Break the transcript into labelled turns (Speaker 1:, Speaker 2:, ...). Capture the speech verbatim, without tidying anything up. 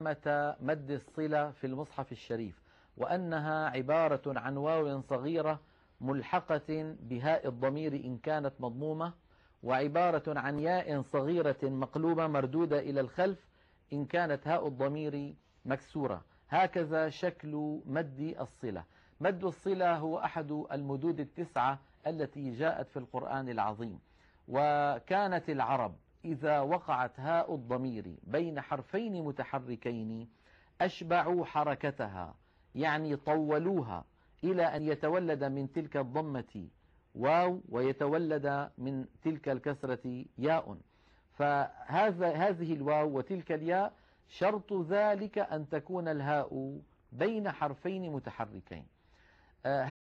Speaker 1: مد الصلة في المصحف الشريف، وأنها عبارة عن واو صغيرة ملحقة بهاء الضمير إن كانت مضمومة، وعبارة عن ياء صغيرة مقلوبة مردودة إلى الخلف إن كانت هاء الضمير مكسورة. هكذا شكل مد الصلة. مد الصلة هو أحد المدود التسعة التي جاءت في القرآن العظيم. وكانت العرب إذا وقعت هاء الضمير بين حرفين متحركين أشبعوا حركتها، يعني طولوها إلى أن يتولد من تلك الضمة واو ويتولد من تلك الكسرة ياء. فهذا هذه الواو وتلك الياء شرط ذلك أن تكون الهاء بين حرفين متحركين.